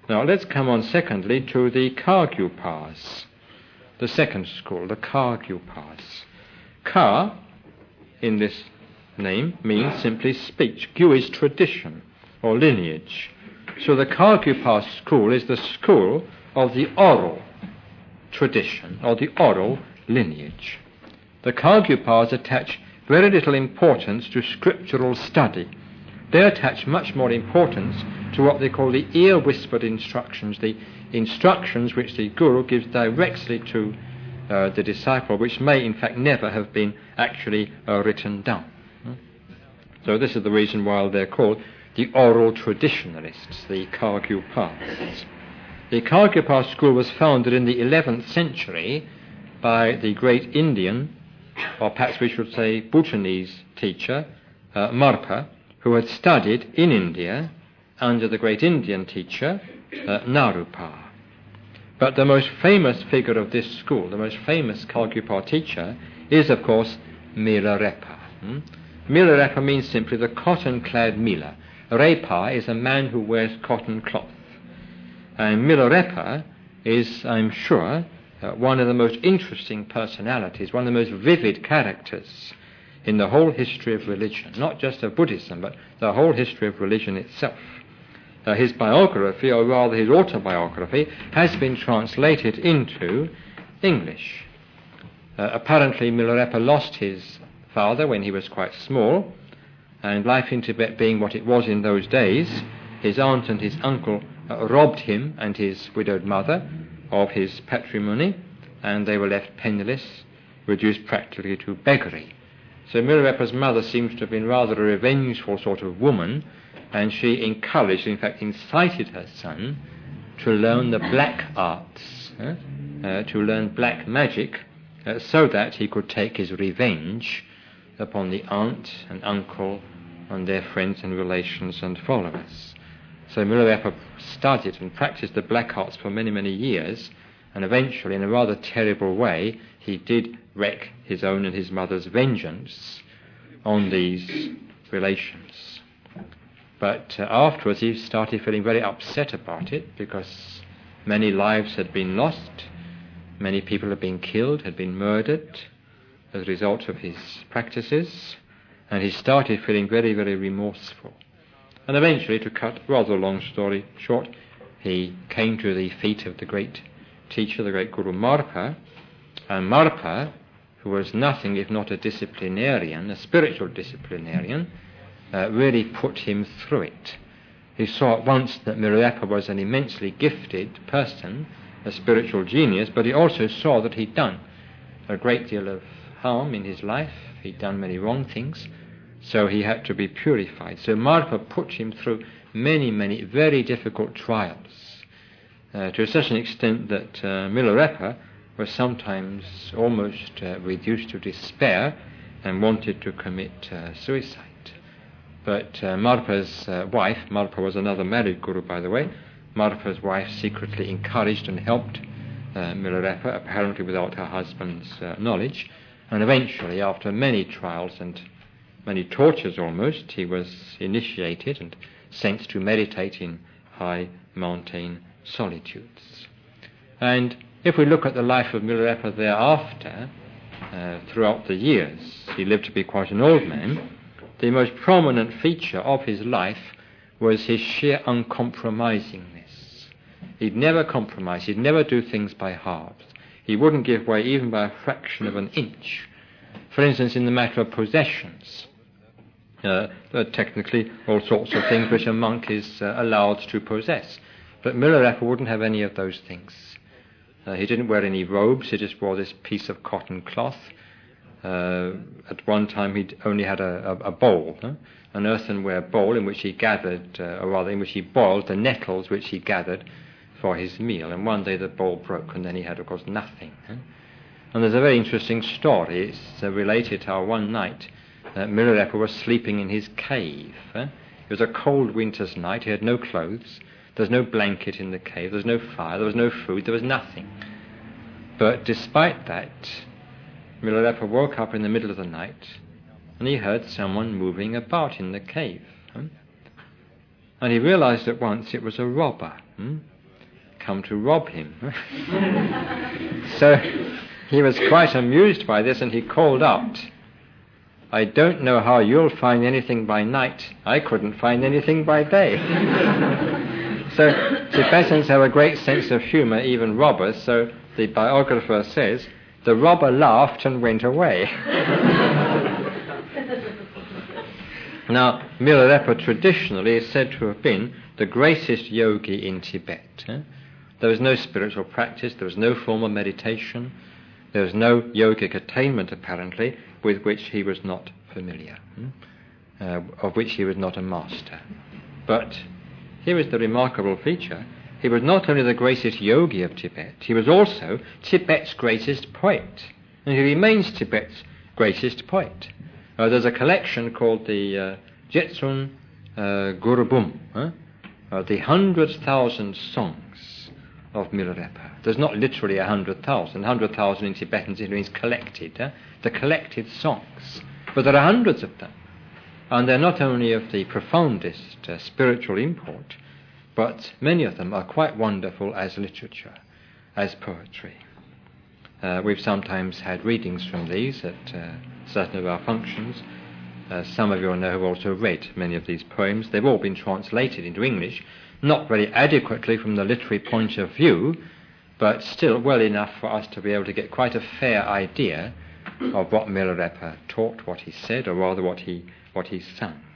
Now let's come on secondly to the Kargyupas, the second school, the Kargyupas. Kar, in this name, means simply speech. Gyu is tradition or lineage. So the Kargyupas school is the school of the oral tradition or the oral lineage. The Kargyupas attach very little importance to scriptural study. They attach much more importance to what they call the ear-whispered instructions, the instructions which the Guru gives directly to the disciple, which may in fact never have been actually written down. So this is the reason why they're called the oral traditionalists, the Kargyupas. The Kargyupa school was founded in the 11th century by the great Indian, or perhaps we should say Bhutanese teacher, Marpa, who had studied in India under the great Indian teacher, Narupa. But the most famous figure of this school, the most famous Kargyupa teacher, is of course Milarepa. Milarepa means simply the cotton-clad Mila. Repa is a man who wears cotton cloth. And Milarepa is, I'm sure, one of the most interesting personalities, one of the most vivid characters in the whole history of religion, not just of Buddhism, but the whole history of religion itself. His biography, or rather his autobiography, has been translated into English. Apparently Milarepa lost his father when he was quite small, and life in Tibet being what it was in those days, his aunt and his uncle robbed him and his widowed mother of his patrimony, and they were left penniless, reduced practically to beggary. So Milarepa's mother seems to have been rather a revengeful sort of woman, and she encouraged, in fact incited her son to learn the black arts, to learn black magic, so that he could take his revenge upon the aunt and uncle and their friends and relations and followers. So Milarepa studied and practiced the black arts for many, many years, and eventually, in a rather terrible way, he did wreak his own and his mother's vengeance on these relations. But afterwards he started feeling very upset about it, because many lives had been lost, many people had been killed, had been murdered as a result of his practices, and he started feeling very, very remorseful. And eventually, to cut a rather long story short, he came to the feet of the great teacher, the great Guru Marpa, and Marpa, who was nothing if not a disciplinarian, a spiritual disciplinarian, really put him through it. He saw at once that Milarepa was an immensely gifted person, a spiritual genius, but he also saw that he'd done a great deal of harm in his life, he'd done many wrong things, so he had to be purified. So Marpa put him through many, many very difficult trials, to such an extent that Milarepa was sometimes almost reduced to despair and wanted to commit suicide. But Marpa's wife, Marpa was another married guru by the way, Marpa's wife secretly encouraged and helped Milarepa, apparently without her husband's knowledge, and eventually, after many trials and many tortures almost, he was initiated and sent to meditate in high mountain solitudes. And if we look at the life of Milarepa thereafter, throughout the years, he lived to be quite an old man, the most prominent feature of his life was his sheer uncompromisingness. He'd never compromise, he'd never do things by halves. He wouldn't give way even by a fraction of an inch. For instance, in the matter of possessions, technically all sorts of things which a monk is allowed to possess. But Milarepa wouldn't have any of those things. He didn't wear any robes, he just wore this piece of cotton cloth. At one time he'd only had a bowl, an earthenware bowl in which he gathered, or rather in which he boiled the nettles which he gathered for his meal. And one day the bowl broke, and then he had, of course, nothing. And there's a very interesting story. It's related how one night Milarepa was sleeping in his cave. It was a cold winter's night, he had no clothes, there was no blanket in the cave, there was no fire, there was no food, there was nothing. But despite that, Milarepa woke up in the middle of the night and he heard someone moving about in the cave. And he realized at once it was a robber. come to rob him. So he was quite amused by this, and he called out, "I don't know how you'll find anything by night. I couldn't find anything by day." So Tibetans have a great sense of humour, even robbers. So the biographer says, "The robber laughed and went away." Now, Milarepa traditionally is said to have been the greatest yogi in Tibet. There was no spiritual practice, there was no form of meditation, there was no yogic attainment, apparently, with which he was not familiar, of which he was not a master. But here is the remarkable feature. He was not only the greatest yogi of Tibet, he was also Tibet's greatest poet. And he remains Tibet's greatest poet. There's a collection called the Jetsun Gurubum, the 100,000 songs of Milarepa. There's not literally 100,000. 100,000 in Tibetan it means collected, the collected songs. But there are hundreds of them. And they're not only of the profoundest spiritual import, but many of them are quite wonderful as literature, as poetry. We've sometimes had readings from these at certain of our functions. Some of you will know have also read many of these poems. They've all been translated into English, not very adequately from the literary point of view, but still well enough for us to be able to get quite a fair idea of what Milarepa taught, what he said, or rather what he sung.